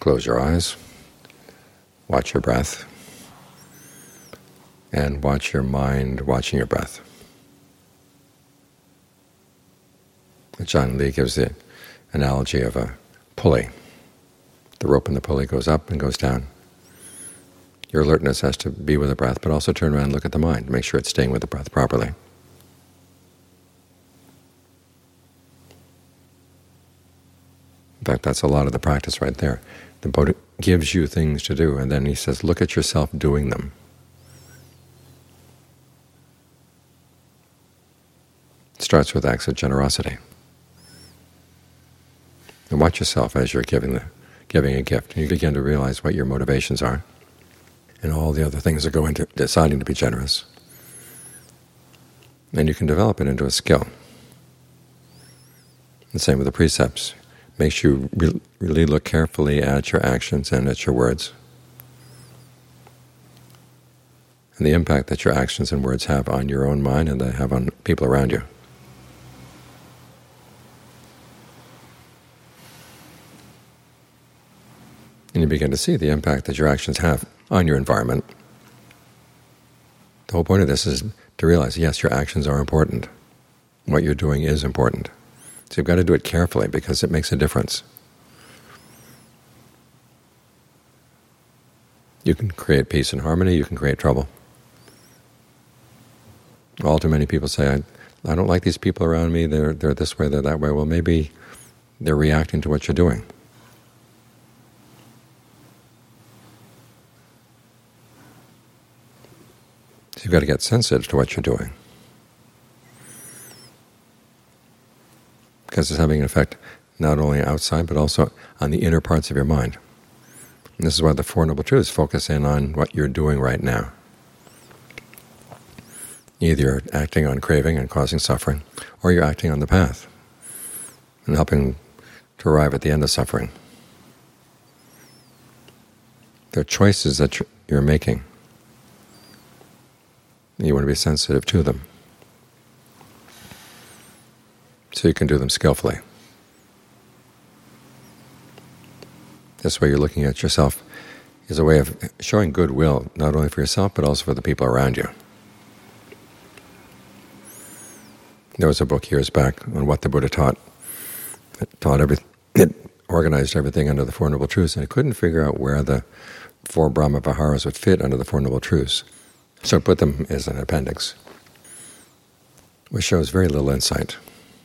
close your eyes, watch your breath, and watch your mind watching your breath. John Lee gives the analogy of a pulley. The rope in the pulley goes up and goes down. Your alertness has to be with the breath, but also turn around and look at the mind to make sure it's staying with the breath properly. In fact, that's a lot of the practice right there. The Buddha gives you things to do, and then he says, look at yourself doing them. It starts with acts of generosity. And watch yourself as you're giving a gift, and you begin to realize what your motivations are and all the other things that go into deciding to be generous. And you can develop it into a skill. The same with the precepts. Makes you really look carefully at your actions and at your words, and the impact that your actions and words have on your own mind and they have on people around you. And you begin to see the impact that your actions have on your environment. The whole point of this is to realize, yes, your actions are important. What you're doing is important. So you've got to do it carefully because it makes a difference. You can create peace and harmony, you can create trouble. All too many people say, I don't like these people around me, they're this way, they're that way. Well, maybe they're reacting to what you're doing. So you've got to get sensitive to what you're doing, because it's having an effect not only outside but also on the inner parts of your mind. And this is why the Four Noble Truths focus in on what you're doing right now. Either you're acting on craving and causing suffering, or you're acting on the path and helping to arrive at the end of suffering. They're choices that you're making. You want to be sensitive to them, so you can do them skillfully. This way you're looking at yourself as a way of showing goodwill, not only for yourself, but also for the people around you. There was a book years back on what the Buddha taught. It organized everything under the Four Noble Truths, and it couldn't figure out where the four Brahma Viharas would fit under the Four Noble Truths. So it put them as an appendix, which shows very little insight.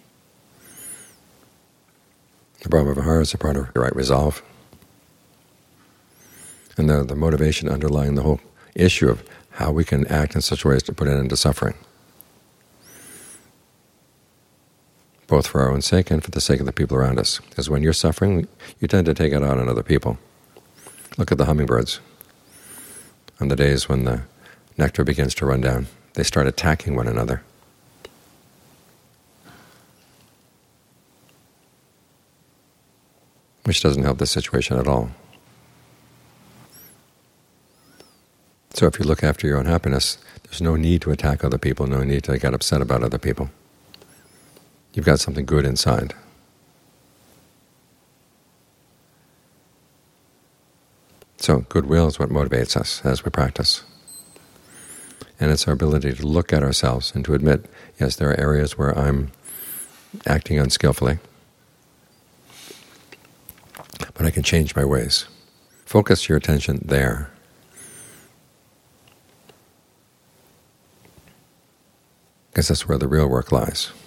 The Brahma Viharas are part of right resolve, and the motivation underlying the whole issue of how we can act in such ways to put an end to suffering, both for our own sake and for the sake of the people around us. Because when you're suffering, you tend to take it out on other people. Look at the hummingbirds. On the days when the nectar begins to run down, they start attacking one another. Which doesn't help the situation at all. So if you look after your own happiness, there's no need to attack other people, no need to get upset about other people. You've got something good inside. So goodwill is what motivates us as we practice. And it's our ability to look at ourselves and to admit, yes, there are areas where I'm acting unskillfully, but I can change my ways. Focus your attention there. Because that's where the real work lies.